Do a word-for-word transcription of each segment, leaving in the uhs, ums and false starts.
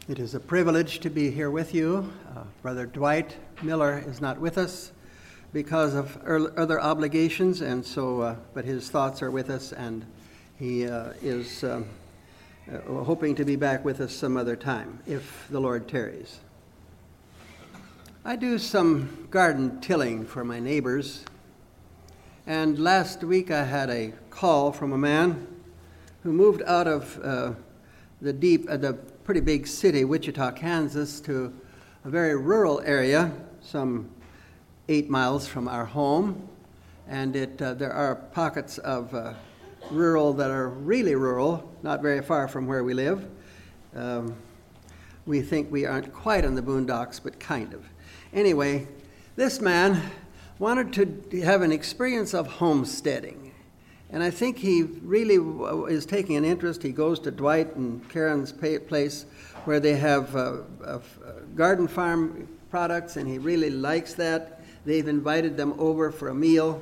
It is a privilege to be here with you. Uh, Brother Dwight Miller is not with us because of er- other obligations, and so, uh, but his thoughts are with us, and he uh, is um, uh, hoping to be back with us some other time, if the Lord tarries. I do some garden tilling for my neighbors, and last week I had a call from a man who moved out of uh, the deep, uh, the pretty big city, Wichita, Kansas, to a very rural area, some eight miles from our home. And it uh, there are pockets of uh, rural that are really rural, not very far from where we live. Um, we think we aren't quite in the boondocks, but kind of. Anyway, this man wanted to have an experience of homesteading. And I think he really is taking an interest. He goes to Dwight and Karen's place where they have uh, uh, garden farm products, and he really likes that. They've invited them over for a meal.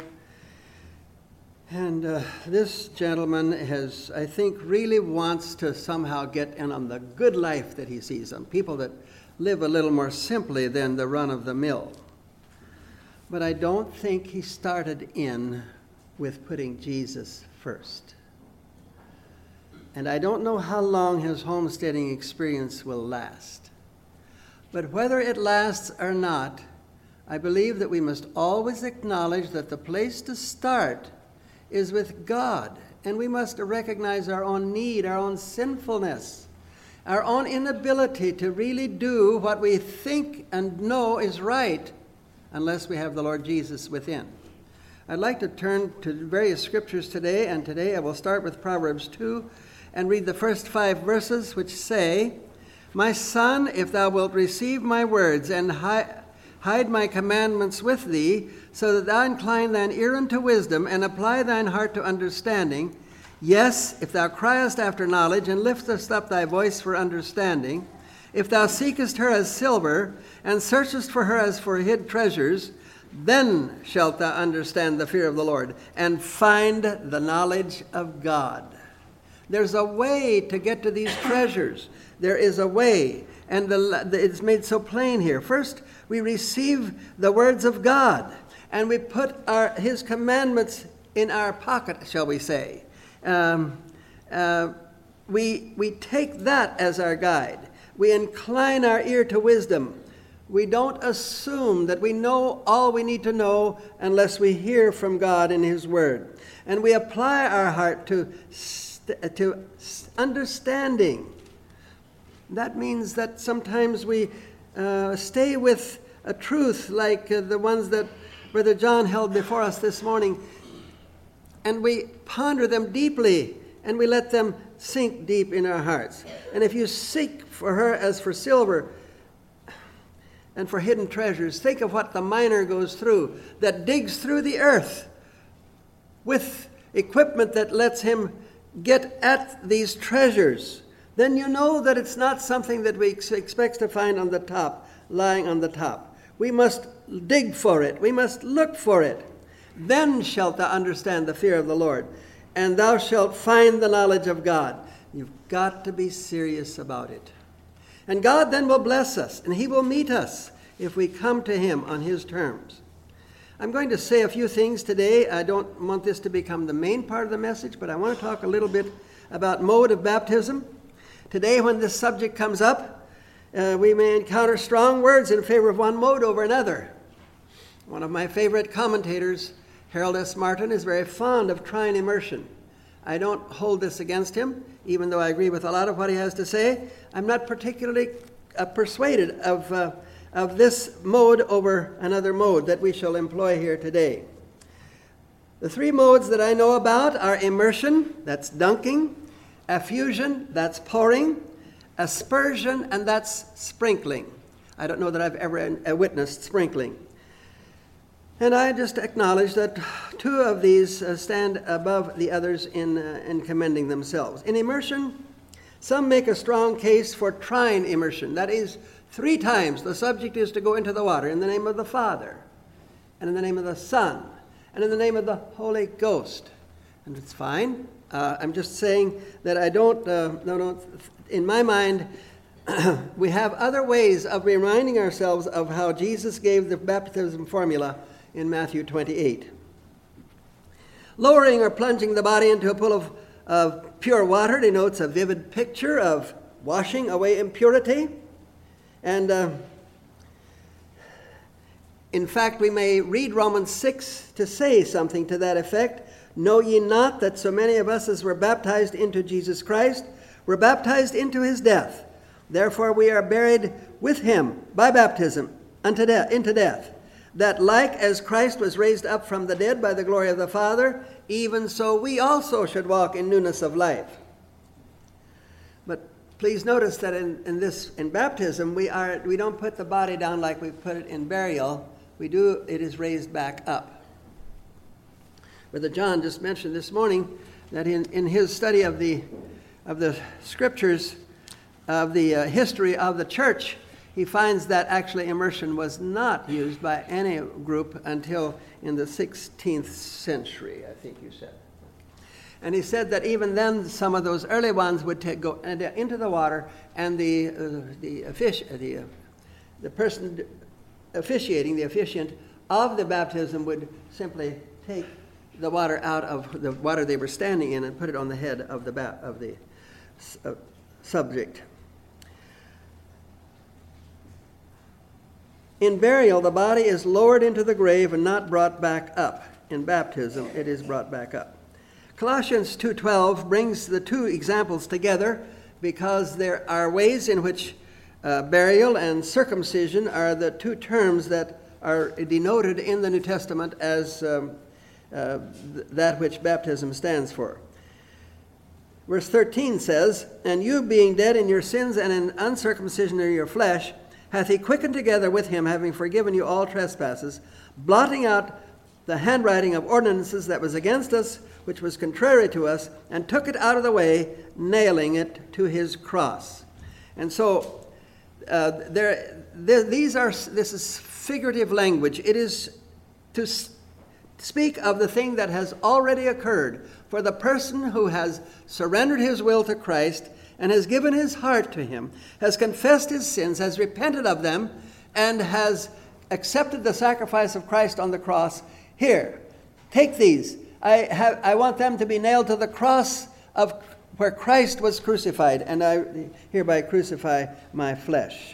And uh, this gentleman has, I think, really wants to somehow get in on the good life that he sees, on people that live a little more simply than the run of the mill. But I don't think he started in with putting Jesus first. And I don't know how long his homesteading experience will last. But whether it lasts or not, I believe that we must always acknowledge that the place to start is with God. And we must recognize our own need, our own sinfulness, our own inability to really do what we think and know is right unless we have the Lord Jesus within. I'd like to turn to various scriptures today, and today I will start with Proverbs two and read the first five verses, which say, "My son, if thou wilt receive my words and hi- hide my commandments with thee, so that thou incline thine ear unto wisdom and apply thine heart to understanding, yes, if thou criest after knowledge and liftest up thy voice for understanding, if thou seekest her as silver and searchest for her as for hid treasures, then shalt thou understand the fear of the Lord and find the knowledge of God." There's a way to get to these treasures. There is a way, and the, the, it's made so plain here. First, we receive the words of God, and we put our, his commandments in our pocket, shall we say. Um, uh, we, we take that as our guide. We incline our ear to wisdom. We don't assume that we know all we need to know unless we hear from God in his word. And we apply our heart to, st- to understanding. That means that sometimes we uh, stay with a truth like uh, the ones that Brother John held before us this morning, and we ponder them deeply, and we let them sink deep in our hearts. And if you seek for her as for silver and for hidden treasures, think of what the miner goes through, that digs through the earth with equipment that lets him get at these treasures. Then you know that it's not something that we ex- expect to find on the top, lying on the top. We must dig for it. We must look for it. Then shalt thou understand the fear of the Lord, and thou shalt find the knowledge of God. You've got to be serious about it. And God then will bless us, and he will meet us if we come to him on his terms. I'm going to say a few things today. I don't want this to become the main part of the message, but I want to talk a little bit about mode of baptism. Today, when this subject comes up, uh, we may encounter strong words in favor of one mode over another. One of my favorite commentators, Harold S. Martin, is very fond of trine immersion. I don't hold this against him, even though I agree with a lot of what he has to say. I'm not particularly uh, persuaded of, uh, of this mode over another mode that we shall employ here today. The three modes that I know about are immersion, that's dunking, effusion, that's pouring, aspersion, and that's sprinkling. I don't know that I've ever uh, witnessed sprinkling. And I just acknowledge that two of these uh, stand above the others in, uh, in commending themselves. In immersion, some make a strong case for trine immersion. That is, three times the subject is to go into the water in the name of the Father, and in the name of the Son, and in the name of the Holy Ghost. And it's fine. Uh, I'm just saying that I don't, uh, no, no, in my mind, we have other ways of reminding ourselves of how Jesus gave the baptism formula in Matthew twenty-eight. Lowering or plunging the body into a pool of, of pure water denotes a vivid picture of washing away impurity. And uh, in fact, we may read Romans six to say something to that effect. Know ye not that so many of us as were baptized into Jesus Christ were baptized into his death? Therefore we are buried with him by baptism unto death, into death, that like as Christ was raised up from the dead by the glory of the Father, even so we also should walk in newness of life. But please notice that in, in this in baptism we are we don't put the body down like we put it in burial. We do it is raised back up. Brother John just mentioned this morning that in, in his study of the of the scriptures, of the uh, history of the church, he finds that actually immersion was not used by any group until in the sixteenth century, I think you said. And he said that even then some of those early ones would take, go into the water, and the uh, the, offici- the, uh, the person officiating, the officiant of the baptism would simply take the water out of the water they were standing in and put it on the head of the ba- of the uh, subject. In burial, the body is lowered into the grave and not brought back up. In baptism, it is brought back up. Colossians two twelve brings the two examples together because there are ways in which uh, burial and circumcision are the two terms that are denoted in the New Testament as um, uh, th- that which baptism stands for. Verse thirteen says, "And you being dead in your sins and in uncircumcision of your flesh, hath he quickened together with him, having forgiven you all trespasses, blotting out the handwriting of ordinances that was against us, which was contrary to us, and took it out of the way, nailing it to his cross." And so uh, there, th- these are. This is figurative language. It is to s- speak of the thing that has already occurred for the person who has surrendered his will to Christ and has given his heart to him, has confessed his sins, has repented of them, and has accepted the sacrifice of Christ on the cross. Here, take these. I have, I want them to be nailed to the cross of where Christ was crucified, and I hereby crucify my flesh.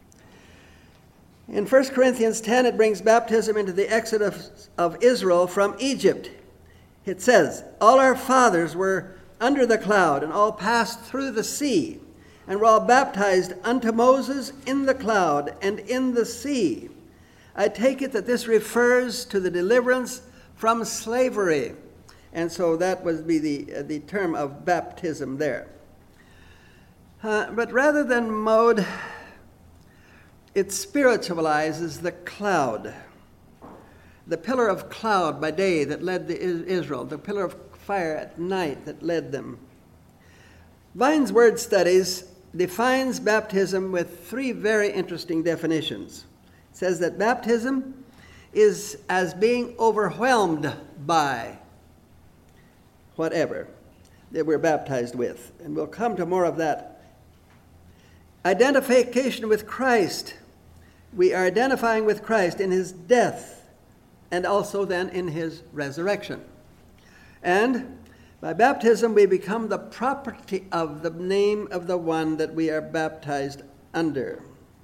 In First Corinthians ten, it brings baptism into the exodus of Israel from Egypt. It says, "All our fathers were under the cloud, and all passed through the sea, and were all baptized unto Moses in the cloud and in the sea." I take it that this refers to the deliverance from slavery, and so that would be the, uh, the term of baptism there. Uh, but rather than mode, it spiritualizes the cloud. The pillar of cloud by day that led the Israel, the pillar of fire at night that led them. Vine's Word Studies defines baptism with three very interesting definitions. It says that baptism is as being overwhelmed by whatever that we're baptized with. And we'll come to more of that. Identification with Christ. We are identifying with Christ in his death and also then in his resurrection. And by baptism, we become the property of the name of the one that we are baptized under.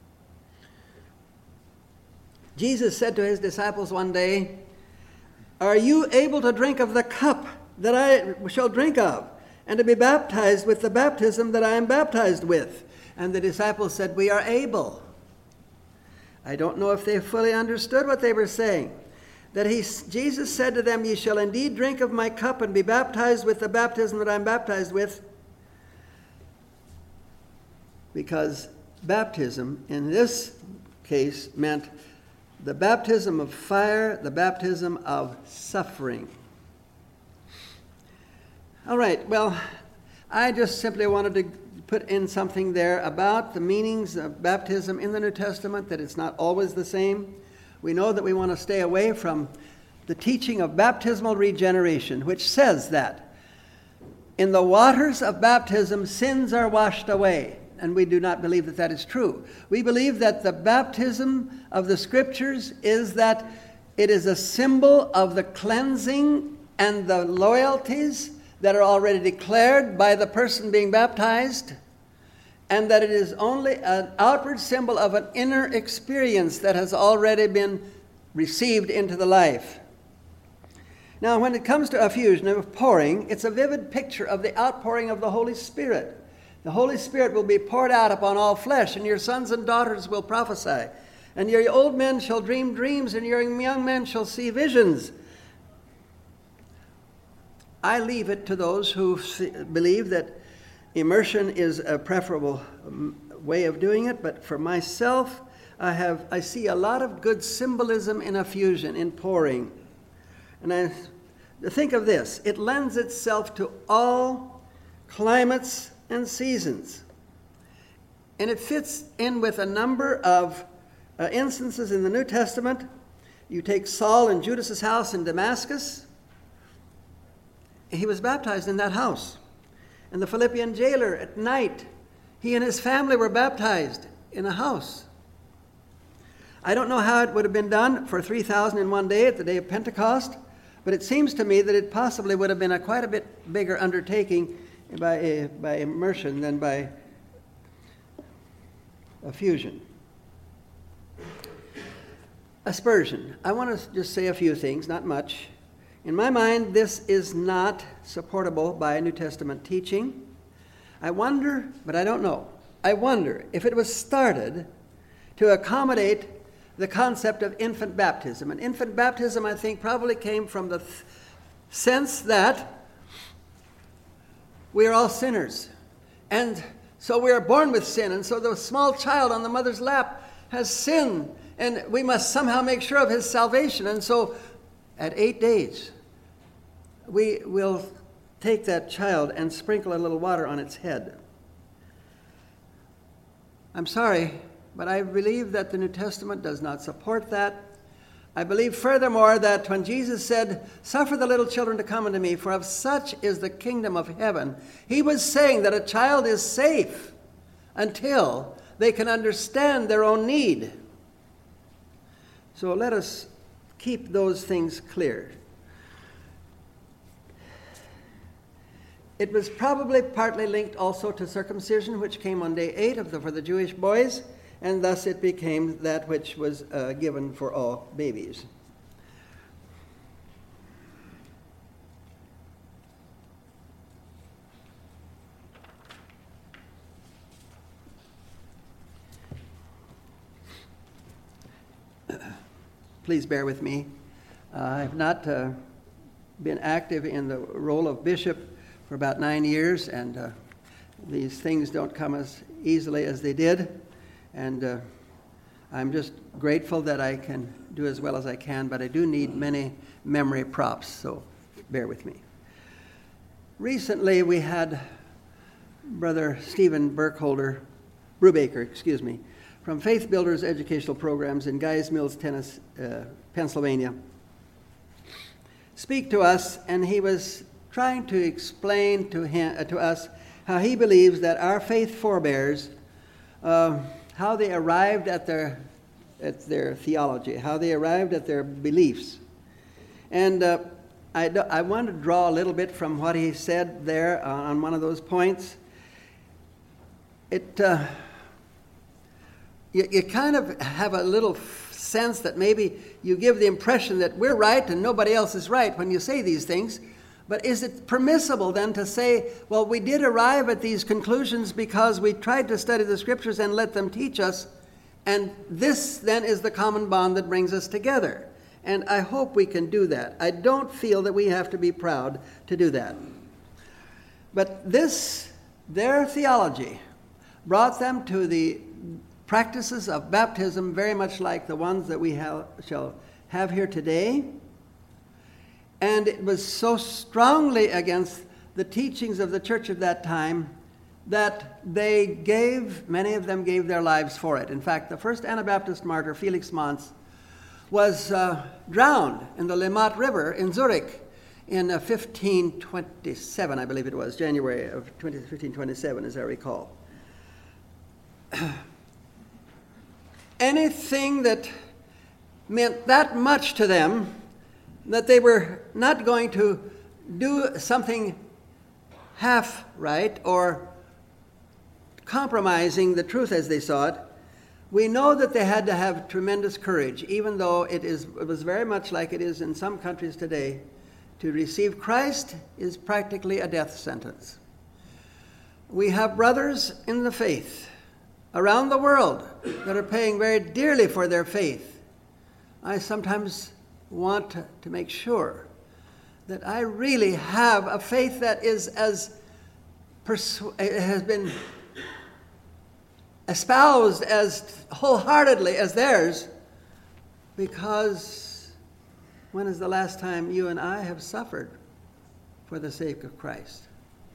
Jesus said to his disciples one day, "Are you able to drink of the cup that I shall drink of, and to be baptized with the baptism that I am baptized with?" And the disciples said, "We are able." I don't know if they fully understood what they were saying. That he, Jesus said to them, "Ye shall indeed drink of my cup and be baptized with the baptism that I am baptized with." Because baptism in this case meant the baptism of fire, the baptism of suffering. All right, well, I just simply wanted to put in something there about the meanings of baptism in the New Testament, that it's not always the same. We know that we want to stay away from the teaching of baptismal regeneration, which says that in the waters of baptism, sins are washed away. and we do not believe that that is true. We believe that the baptism of the Scriptures is that it is a symbol of the cleansing and the loyalties that are already declared by the person being baptized, and that it is only an outward symbol of an inner experience that has already been received into the life. Now, when it comes to effusion, of pouring, it's a vivid picture of the outpouring of the Holy Spirit. The Holy Spirit will be poured out upon all flesh, and your sons and daughters will prophesy. And your old men shall dream dreams, and your young men shall see visions. I leave it to those who believe that immersion is a preferable way of doing it, but for myself, I have I see a lot of good symbolism in effusion, in pouring. And I think of this, it lends itself to all climates and seasons. And it fits in with a number of uh, instances in the New Testament. You take Saul in Judas's house in Damascus. He was baptized in that house. And the Philippian jailer at night, he and his family were baptized in a house. I don't know how it would have been done for three thousand in one day at the day of Pentecost, but it seems to me that it possibly would have been a quite a bit bigger undertaking by, a, by immersion than by effusion. Aspersion. I want to just say a few things, not much. In my mind, this is not supportable by New Testament teaching. I wonder, but I don't know, I wonder if it was started to accommodate the concept of infant baptism. And infant baptism, I think, probably came from the th- sense that we are all sinners. And so we are born with sin. And so the small child on the mother's lap has sin. And we must somehow make sure of his salvation. And so at eight days, we will take that child and sprinkle a little water on its head. I'm sorry, but I believe that the New Testament does not support that. I believe furthermore that when Jesus said, "Suffer the little children to come unto me, for of such is the kingdom of heaven," he was saying that a child is safe until they can understand their own need. So let us keep those things clear. It was probably partly linked also to circumcision, which came on day eight of the, for the Jewish boys, and thus it became that which was uh, given for all babies. Please bear with me. Uh, I've not uh, been active in the role of bishop for about nine years, and uh, these things don't come as easily as they did. And uh, I'm just grateful that I can do as well as I can, but I do need many memory props, so bear with me. Recently, we had Brother Stephen Burkholder, Brubaker, excuse me, from Faith Builders Educational Programs in Guys Mills, Tennessee, uh, Pennsylvania, speak to us, and he was trying to explain to him, uh, to us how he believes that our faith forebears, uh, how they arrived at their at their theology, how they arrived at their beliefs. And uh, I, do, I want to draw a little bit from what he said there on one of those points. It uh, you, you kind of have a little sense that maybe you give the impression that we're right and nobody else is right when you say these things. But is it permissible then to say, well, we did arrive at these conclusions because we tried to study the Scriptures and let them teach us, and this then is the common bond that brings us together? And I hope we can do that. I don't feel that we have to be proud to do that. But this, their theology, brought them to the practices of baptism very much like the ones that we have, shall have here today. And it was so strongly against the teachings of the church of that time that they gave, many of them gave their lives for it. In fact, the first Anabaptist martyr, Felix Manz, was uh, drowned in the Limmat River in Zurich in uh, fifteen twenty-seven, I believe it was, January of fifteen twenty-seven, as I recall. anything that meant that much to them that they were not going to do something half right or compromising the truth as they saw it, we know that they had to have tremendous courage, even though it is it was very much like it is in some countries today. To receive Christ is practically a death sentence. We have brothers in the faith around the world that are paying very dearly for their faith. I sometimes want to, to make sure that I really have a faith that is as persu- has been espoused as wholeheartedly as theirs, because when is the last time you and I have suffered for the sake of Christ?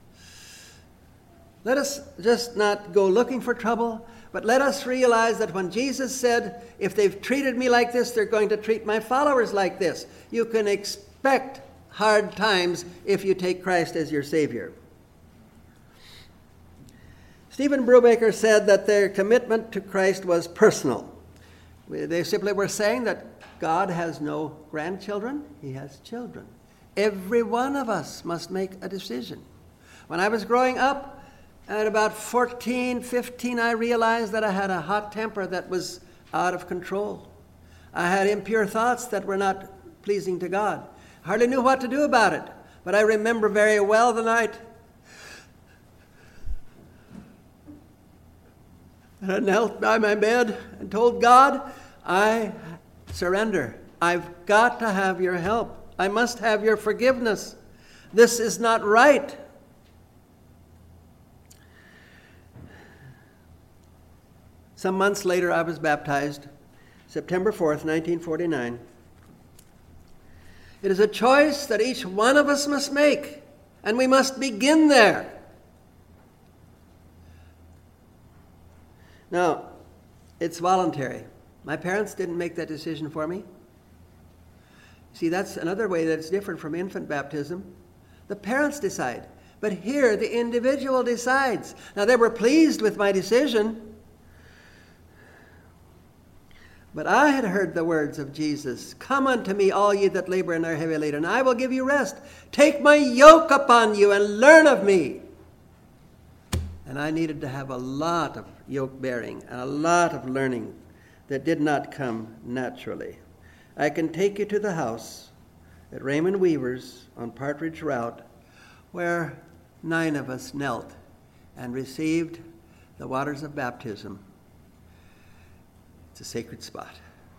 Let us just not go looking for trouble, but let us realize that when Jesus said, if they've treated me like this, they're going to treat my followers like this. You can expect hard times if you take Christ as your Savior. Stephen Brubaker said that their commitment to Christ was personal. They simply were saying that God has no grandchildren, he has children. Every one of us must make a decision. When I was growing up, at about fourteen, fifteen, I realized that I had a hot temper that was out of control. I had impure thoughts that were not pleasing to God. I hardly knew what to do about it, but I remember very well the night and I knelt by my bed and told God, I surrender. I've got to have your help. I must have your forgiveness. This is not right. Some months later, I was baptized, September fourth, nineteen forty-nine. It is a choice that each one of us must make, and we must begin there. Now, it's voluntary. My parents didn't make that decision for me. See, that's another way that's different from infant baptism. The parents decide, but here the individual decides. Now, they were pleased with my decision, but I had heard the words of Jesus, "Come unto me, all ye that labor and are heavy laden, and I will give you rest. Take my yoke upon you and learn of me." And I needed to have a lot of yoke bearing and a lot of learning that did not come naturally. I can take you to the house at Raymond Weaver's on Partridge Route, where nine of us knelt and received the waters of baptism. It's a sacred spot.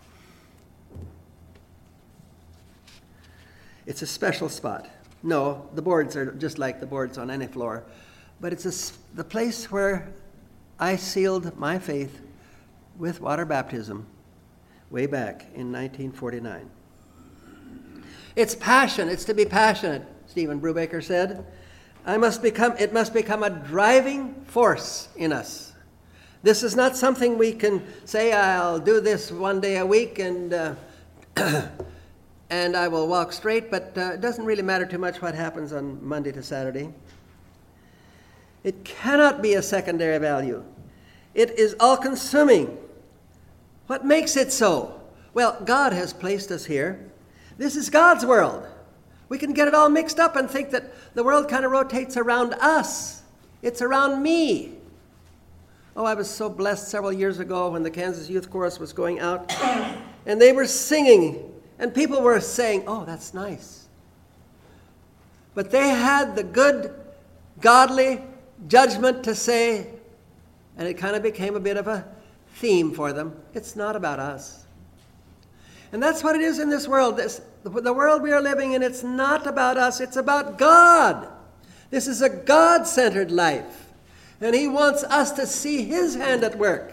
It's a special spot. No, the boards are just like the boards on any floor, but it's a, the place where I sealed my faith with water baptism way back in nineteen forty-nine. It's passion. It's to be passionate, Stephen Brubaker said. I must become. It must become a driving force in us. This is not something we can say, I'll do this one day a week and uh, and I will walk straight, but uh, it doesn't really matter too much what happens on Monday to Saturday. It cannot be a secondary value. It is all-consuming. What makes it so? Well, God has placed us here. This is God's world. We can get it all mixed up and think that the world kind of rotates around us. It's around me. Oh, I was so blessed several years ago when the Kansas Youth Chorus was going out, and they were singing, and people were saying, "Oh, that's nice." But they had the good, godly judgment to say, and it kind of became a bit of a theme for them, it's not about us. And that's what it is in this world. This, the world we are living in, it's not about us, it's about God. This is a God-centered life. And he wants us to see his hand at work.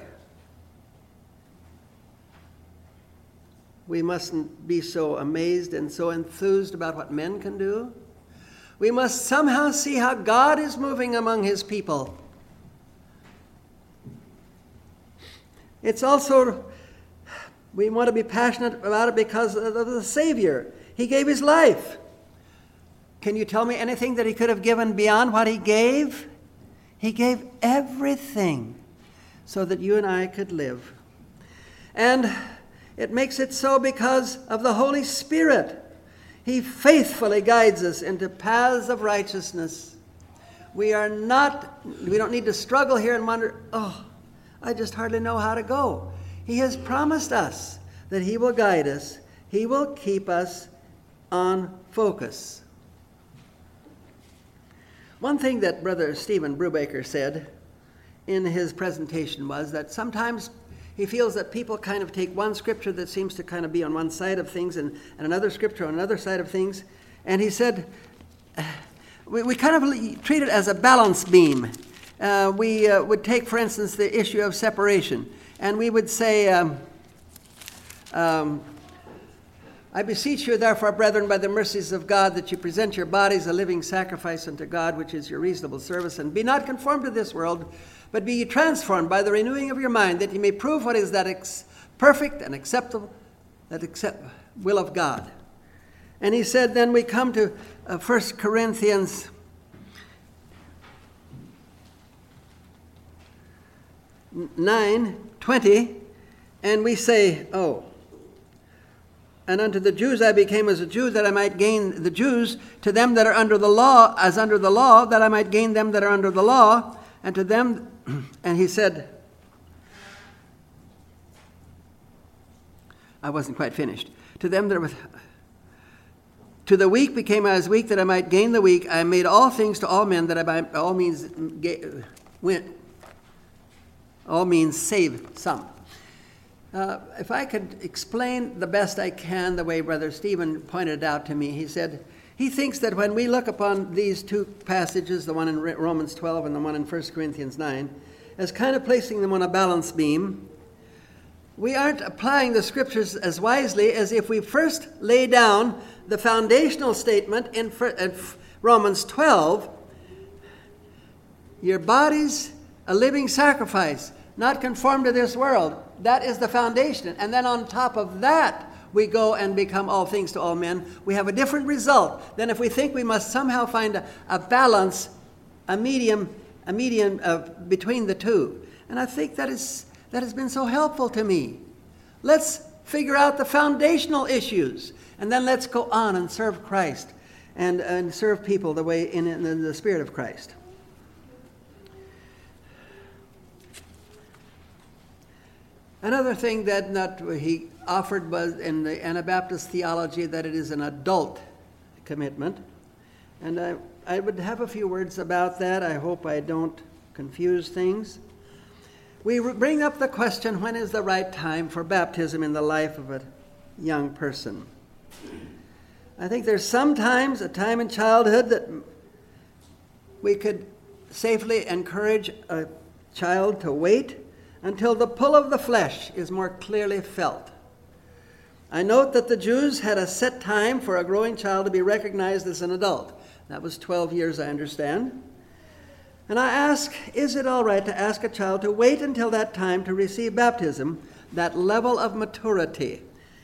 We mustn't be so amazed and so enthused about what men can do. We must somehow see how God is moving among his people. It's also, we want to be passionate about it because of the Savior. He gave his life. Can you tell me anything that he could have given beyond what he gave? He gave everything so that you and I could live. And it makes it so because of the Holy Spirit. He faithfully guides us into paths of righteousness. We are not, we don't need to struggle here and wonder, oh, I just hardly know how to go. He has promised us that he will guide us. He will keep us on focus. One thing that Brother Stephen Brubaker said in his presentation was that sometimes he feels that people kind of take one scripture that seems to kind of be on one side of things and, and another scripture on another side of things. And he said, we, we kind of treat it as a balance beam. Uh, we uh, would take, for instance, the issue of separation. And we would say, um, um, I beseech you, therefore, brethren, by the mercies of God, that you present your bodies a living sacrifice unto God, which is your reasonable service, and be not conformed to this world, but be ye transformed by the renewing of your mind, that ye may prove what is that ex- perfect and acceptable, that accept will of God. And he said, then we come to uh, First Corinthians nine twenty, and we say, oh, and unto the Jews I became as a Jew, that I might gain the Jews, to them that are under the law, as under the law, that I might gain them that are under the law, and to them, and he said, I wasn't quite finished. To them that are with, to the weak became I as weak, that I might gain the weak. I made all things to all men, that I by all means ga- went, all means save some. Uh, if I could explain the best I can the way Brother Stephen pointed out to me, he said, he thinks that when we look upon these two passages, the one in Romans twelve and the one in First Corinthians nine, as kind of placing them on a balance beam, we aren't applying the scriptures as wisely as if we first lay down the foundational statement in Romans twelve, your body's a living sacrifice, not conformed to this world. That is the foundation. And then on top of that, we go and become all things to all men. We have a different result than if we think we must somehow find a, a balance, a medium, a medium uh, between the two. And I think that is that has been so helpful to me. Let's figure out the foundational issues, and then let's go on and serve Christ and, and serve people the way in, in the Spirit of Christ. Another thing that not, he offered was in the Anabaptist theology that it is an adult commitment. And I, I would have a few words about that. I hope I don't confuse things. We bring up the question, when is the right time for baptism in the life of a young person? I think there's sometimes a time in childhood that we could safely encourage a child to wait until the pull of the flesh is more clearly felt. I note that the Jews had a set time for a growing child to be recognized as an adult. That was twelve years, I understand. And I ask, is it all right to ask a child to wait until that time to receive baptism, that level of maturity?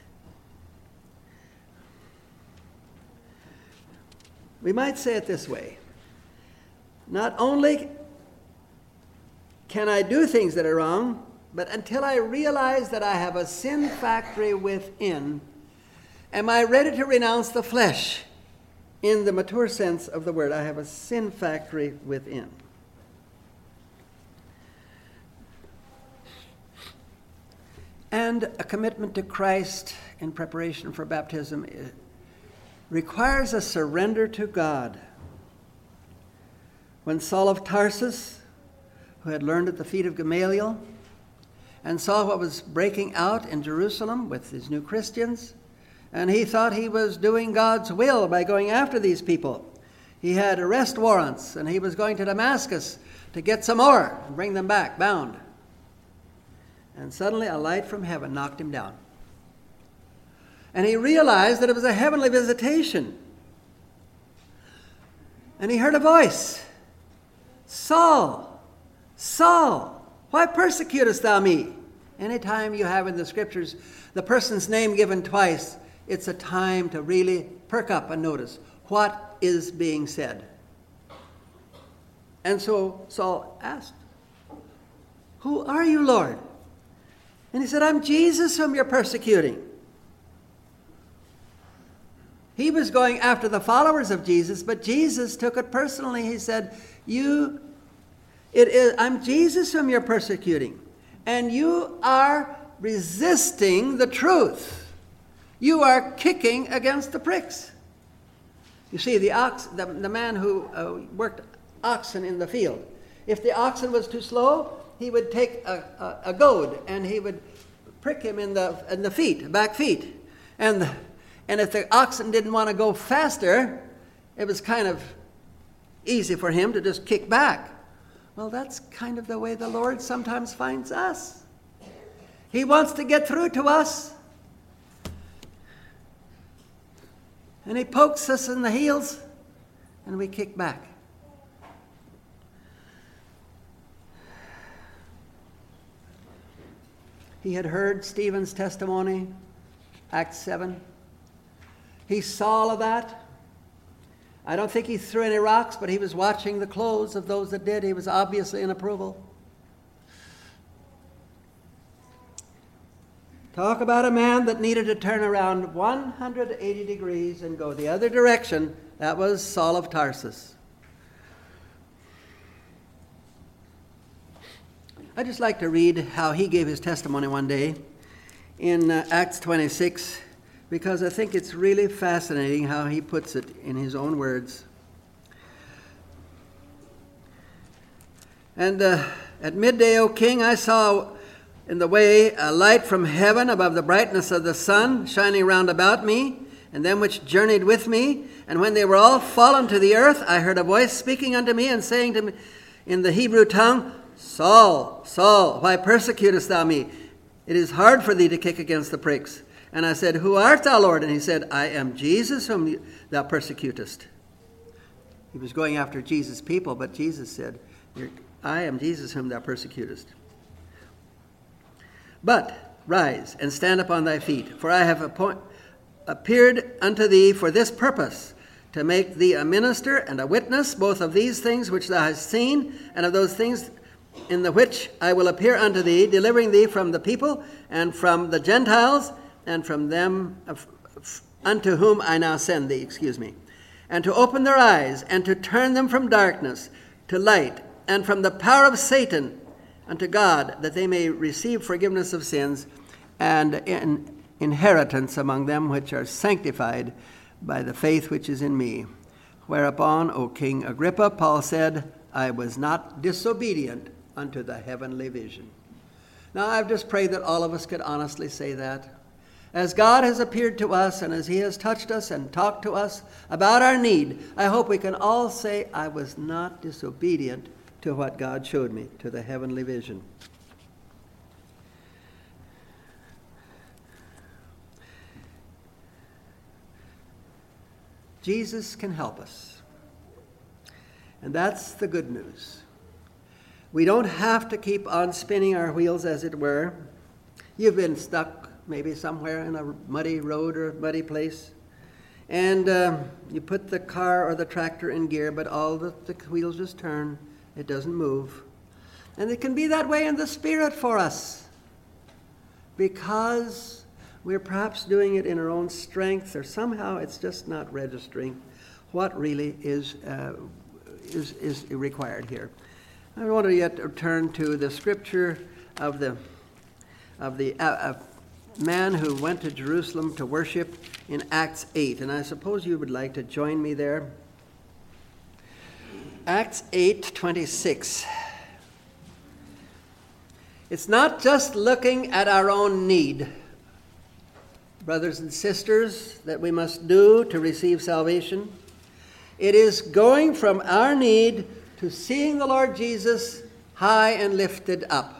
We might say it this way. Not only can I do things that are wrong, but until I realize that I have a sin factory within, am I ready to renounce the flesh in the mature sense of the word? I have a sin factory within. And a commitment to Christ in preparation for baptism requires a surrender to God. When Saul of Tarsus, who had learned at the feet of Gamaliel, and saw what was breaking out in Jerusalem with these new Christians, and he thought he was doing God's will by going after these people. He had arrest warrants, and he was going to Damascus to get some more and bring them back, bound. And suddenly a light from heaven knocked him down. And he realized that it was a heavenly visitation. And he heard a voice, Saul, Saul, why persecutest thou me? Anytime you have in the scriptures the person's name given twice, it's a time to really perk up and notice what is being said. And so Saul asked, "Who are you, Lord?" And he said, "I'm Jesus whom you're persecuting." He was going after the followers of Jesus, but Jesus took it personally. He said, "You, it is, I'm Jesus whom you're persecuting, and you are resisting the truth. You are kicking against the pricks." You see, the ox, the, the man who uh, worked oxen in the field, if the oxen was too slow, he would take a, a, a goad and he would prick him in the in the feet, back feet, and and if the oxen didn't want to go faster, it was kind of easy for him to just kick back. Well, that's kind of the way the Lord sometimes finds us. He wants to get through to us, and he pokes us in the heels, and we kick back. He had heard Stephen's testimony, Acts seven. He saw all of that. I don't think he threw any rocks, but he was watching the clothes of those that did. He was obviously in approval. Talk about a man that needed to turn around one hundred eighty degrees and go the other direction. That was Saul of Tarsus. I'd just like to read how he gave his testimony one day in uh, Acts twenty-six, because I think it's really fascinating how he puts it in his own words. "And uh, at midday, O king, I saw in the way a light from heaven above the brightness of the sun, shining round about me, and them which journeyed with me. And when they were all fallen to the earth, I heard a voice speaking unto me, and saying to me in the Hebrew tongue, Saul, Saul, why persecutest thou me? It is hard for thee to kick against the pricks. And I said, Who art thou, Lord? And he said, I am Jesus whom thou persecutest. He was going after Jesus' people, but Jesus said, I am Jesus whom thou persecutest. But rise and stand upon thy feet, for I have appoint, appeared unto thee for this purpose, to make thee a minister and a witness, both of these things which thou hast seen, and of those things in the which I will appear unto thee, delivering thee from the people, and from the Gentiles, and from them unto whom I now send thee, excuse me, and to open their eyes, and to turn them from darkness to light, and from the power of Satan unto God, that they may receive forgiveness of sins, and in inheritance among them which are sanctified by the faith which is in me. Whereupon, O King Agrippa, Paul said, I was not disobedient unto the heavenly vision. Now, I've just prayed that all of us could honestly say that. As God has appeared to us and as he has touched us and talked to us about our need, I hope we can all say, I was not disobedient to what God showed me, to the heavenly vision. Jesus can help us. And that's the good news. We don't have to keep on spinning our wheels, as it were. You've been stuck maybe somewhere in a muddy road or a muddy place, and uh, you put the car or the tractor in gear, but all the, the wheels just turn. It doesn't move. And it can be that way in the Spirit for us, because we're perhaps doing it in our own strength, or somehow it's just not registering what really is uh, is, is required here. I want to yet turn to the scripture of the of the uh, uh, man who went to Jerusalem to worship in Acts eight, and I suppose you would like to join me there. Acts eight twenty-six. It's not just looking at our own need, brothers and sisters, that we must do to receive salvation. It is going from our need to seeing the Lord Jesus high and lifted up.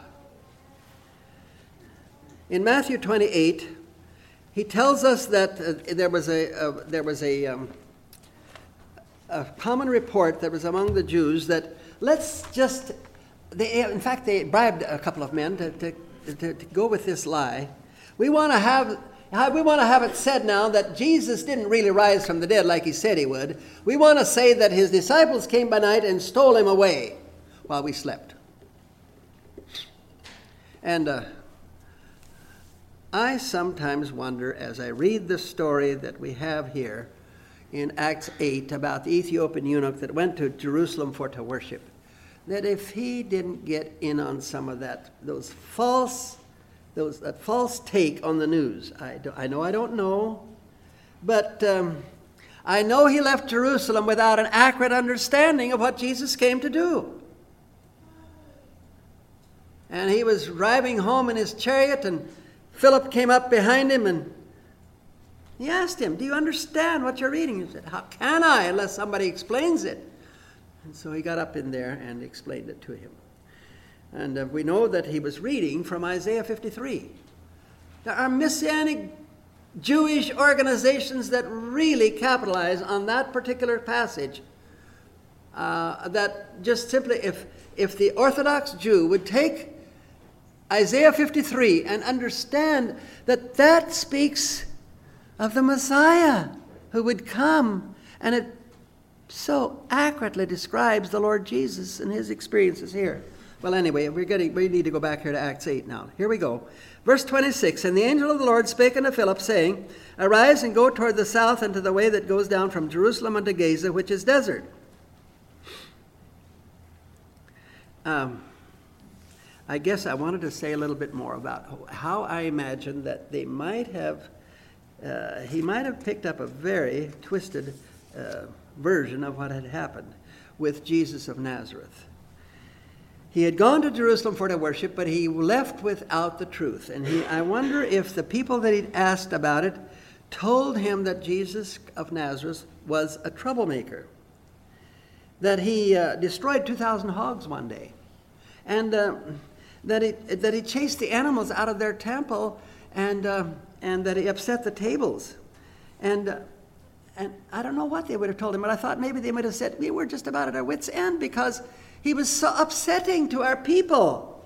In Matthew twenty-eight, he tells us that uh, there was a uh, there was a um, a common report that was among the Jews that let's just they in fact they bribed a couple of men to to, to, to go with this lie. We want to have we want to have it said now that Jesus didn't really rise from the dead like he said he would. We want to say that his disciples came by night and stole him away while we slept. And uh, I sometimes wonder, as I read the story that we have here in Acts eight about the Ethiopian eunuch that went to Jerusalem for to worship, that if he didn't get in on some of that, those false, those that false take on the news. I, do, I know I don't know, but um, I know he left Jerusalem without an accurate understanding of what Jesus came to do. And he was driving home in his chariot, and Philip came up behind him, and he asked him, "Do you understand what you're reading?" He said, "How can I unless somebody explains it?" And so he got up in there and explained it to him. And uh, we know that he was reading from Isaiah fifty-three. There are Messianic Jewish organizations that really capitalize on that particular passage. Uh, that just simply, if, if the Orthodox Jew would take Isaiah fifty-three and understand that that speaks of the Messiah who would come, and it so accurately describes the Lord Jesus and his experiences here. Well, anyway, we're getting, we need to go back here to Acts eight now. Here we go. Verse twenty-six, "And the angel of the Lord spake unto Philip, saying, Arise and go toward the south unto the way that goes down from Jerusalem unto Gaza, which is desert." Um, I guess I wanted to say a little bit more about how I imagine that they might have, uh, he might have picked up a very twisted uh, version of what had happened with Jesus of Nazareth. He had gone to Jerusalem for to worship, but he left without the truth. And he, I wonder if the people that he'd asked about it told him that Jesus of Nazareth was a troublemaker, that he uh, destroyed two thousand hogs one day, and uh, that, he, that he chased the animals out of their temple, and, uh, and that he upset the tables. And, uh, and I don't know what they would have told him, but I thought maybe they might have said, we were just about at our wits' end because he was so upsetting to our people.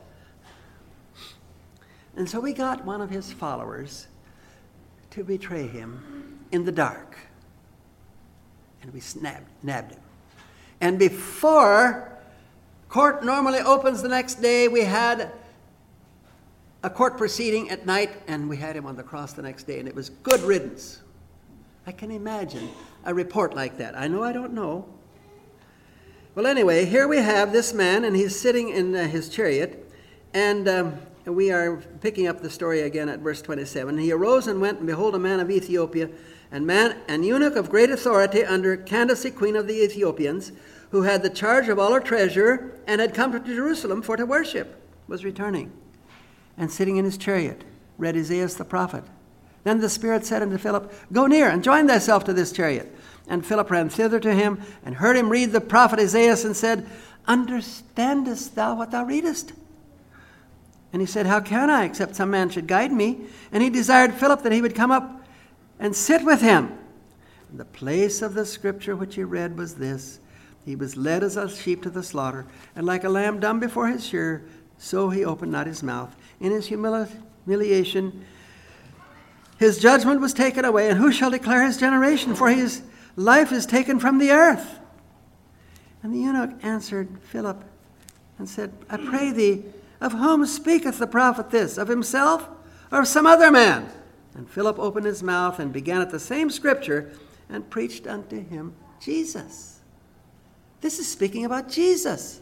And so we got one of his followers to betray him in the dark. And we snapped, nabbed him. And before court normally opens the next day, we had a court proceeding at night, and we had him on the cross the next day, and it was good riddance. I can imagine a report like that. I know I don't know. Well, anyway, here we have this man, and he's sitting in uh, his chariot, and um, we are picking up the story again at verse twenty-seven. "He arose and went, and behold, a man of Ethiopia, and man, an eunuch of great authority under Candace, queen of the Ethiopians, who had the charge of all her treasure, and had come to Jerusalem for to worship," was returning, and sitting in his chariot, read Isaiah the prophet. Then the Spirit said unto Philip, "Go near, and join thyself to this chariot." And Philip ran thither to him, and heard him read the prophet Isaiah, and said, "Understandest thou what thou readest?" And he said, "How can I, except some man should guide me?" And he desired Philip that he would come up and sit with him. And the place of the scripture which he read was this: He was led as a sheep to the slaughter, and like a lamb dumb before his shearer, so he opened not his mouth. In his humili- humiliation, his judgment was taken away, and who shall declare his generation? For his life is taken from the earth. And the eunuch answered Philip and said, "I pray thee, of whom speaketh the prophet this? Of himself or of some other man?" And Philip opened his mouth and began at the same scripture and preached unto him Jesus. This is speaking about Jesus.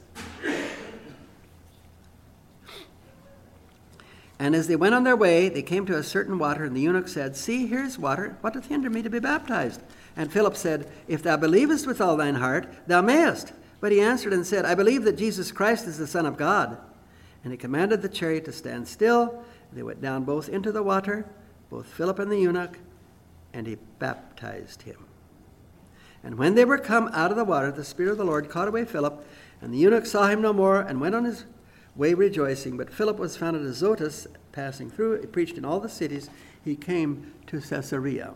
"And as they went on their way, they came to a certain water, and the eunuch said, See, here is water. What doth hinder me to be baptized? And Philip said, If thou believest with all thine heart, thou mayest. But he answered and said, I believe that Jesus Christ is the Son of God. And he commanded the chariot to stand still. They went down both into the water, both Philip and the eunuch, and he baptized him. And when they were come out of the water, the Spirit of the Lord caught away Philip, and the eunuch saw him no more, and went on his way rejoicing. But Philip was found at Azotus, passing through. He preached in all the cities. He came to Caesarea.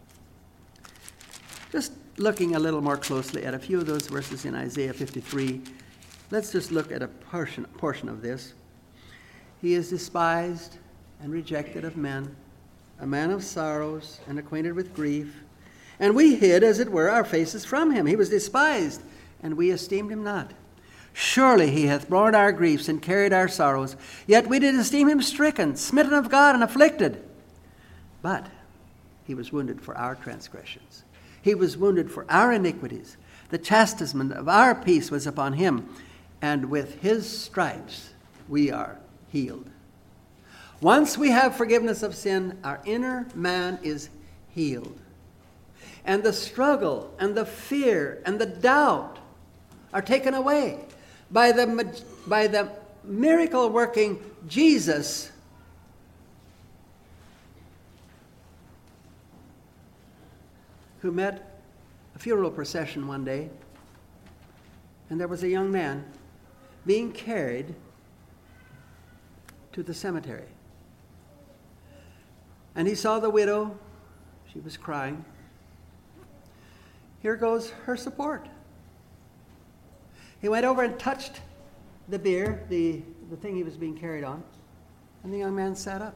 Just looking a little more closely at a few of those verses in Isaiah fifty-three, let's just look at a portion, portion of this. He is despised and rejected of men, a man of sorrows and acquainted with grief. And we hid, as it were, our faces from him. He was despised, and we esteemed him not. Surely he hath borne our griefs and carried our sorrows. Yet we did esteem him stricken, smitten of God, and afflicted. But he was wounded for our transgressions. He was wounded for our iniquities. The chastisement of our peace was upon him, and with his stripes we are healed. Once we have forgiveness of sin, our inner man is healed. And the struggle and the fear and the doubt are taken away by the, by the miracle-working Jesus who met a funeral procession one day, and there was a young man being carried to the cemetery. And he saw the widow. She was crying. Here goes her support. He went over and touched the bier, the, the thing he was being carried on, and the young man sat up.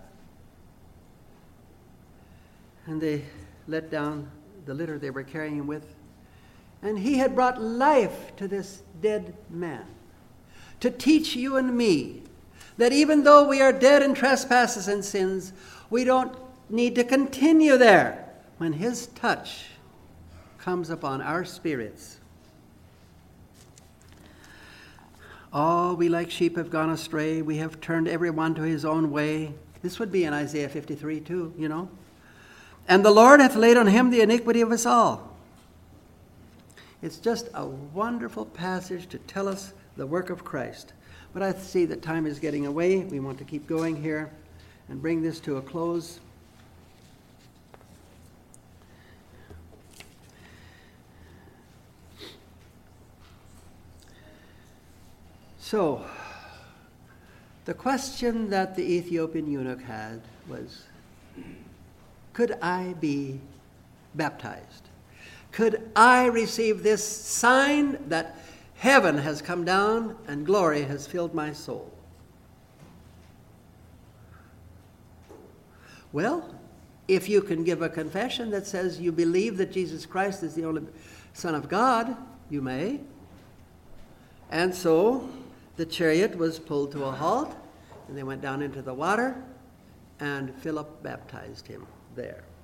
And they let down the litter they were carrying him with. And he had brought life to this dead man to teach you and me that even though we are dead in trespasses and sins, we don't need to continue there when his touch comes upon our spirits. All we like sheep have gone astray. We have turned everyone to his own way. This would be in Isaiah fifty-three too, you know. And the Lord hath laid on him the iniquity of us all. It's just a wonderful passage to tell us the work of Christ. But I see that time is getting away. We want to keep going here and bring this to a close. So, the question that the Ethiopian eunuch had was, could I be baptized? Could I receive this sign that heaven has come down and glory has filled my soul? Well, if you can give a confession that says you believe that Jesus Christ is the only Son of God, you may. And so the chariot was pulled to a halt, and they went down into the water, and Philip baptized him there.